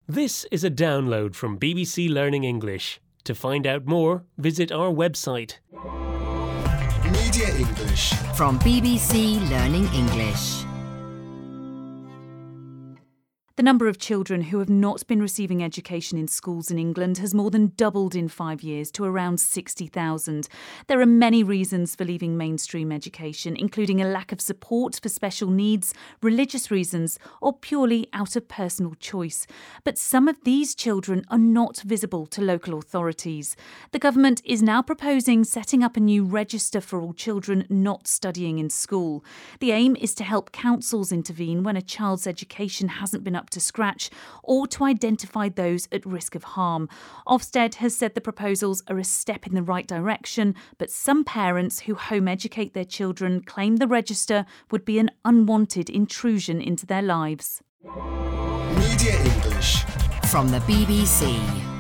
This is a download from BBC Learning English. To find out more, visit our website. Media English from BBC Learning English. The number of children who have not been receiving education in schools in England has more than doubled in 5 years to around 60,000. There are many reasons for leaving mainstream education, including a lack of support for special needs, religious reasons, or purely out of personal choice. But some of these children are not visible to local authorities. The government is now proposing setting up a new register for all children not studying in school. The aim is to help councils intervene when a child's education hasn't been up to scratch, or to identify those at risk of harm. Ofsted has said the proposals are a step in the right direction, but some parents who home educate their children claim the register would be an unwanted intrusion into their lives. Media English from the BBC.